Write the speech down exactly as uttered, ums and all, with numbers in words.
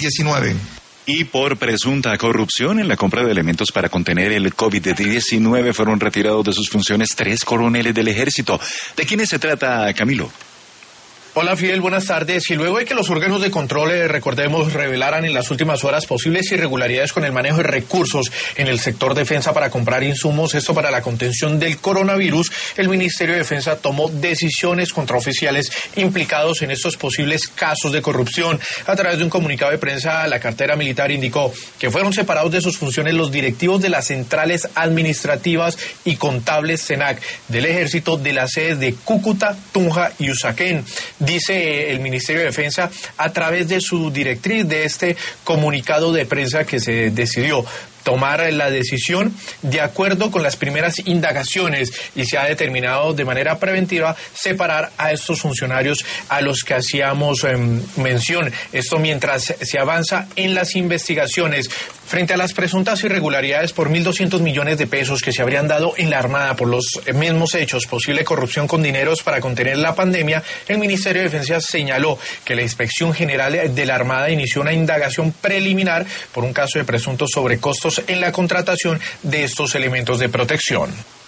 diecinueve. Y por presunta corrupción en la compra de elementos para contener el COVID diecinueve fueron retirados de sus funciones tres coroneles del ejército. ¿De quiénes se trata, Camilo? Hola Fidel, buenas tardes. Y luego de que los órganos de control, eh, recordemos, revelaran en las últimas horas posibles irregularidades con el manejo de recursos en el sector defensa para comprar insumos, esto para la contención del coronavirus, el Ministerio de Defensa tomó decisiones contra oficiales implicados en estos posibles casos de corrupción. A través de un comunicado de prensa, la cartera militar indicó que fueron separados de sus funciones los directivos de las centrales administrativas y contables SENAC del Ejército de las sedes de Cúcuta, Tunja y Usaquén. Dice el Ministerio de Defensa a través de su directriz de este comunicado de prensa que se decidió tomar la decisión de acuerdo con las primeras indagaciones y se ha determinado de manera preventiva separar a estos funcionarios a los que hacíamos eh, mención. Esto mientras se avanza en las investigaciones frente a las presuntas irregularidades por mil doscientos millones de pesos que se habrían dado en la Armada por los mismos hechos, posible corrupción con dineros para contener la pandemia. El Ministerio de Defensa señaló que la Inspección General de la Armada inició una indagación preliminar por un caso de presuntos sobrecostos en la contratación de estos elementos de protección.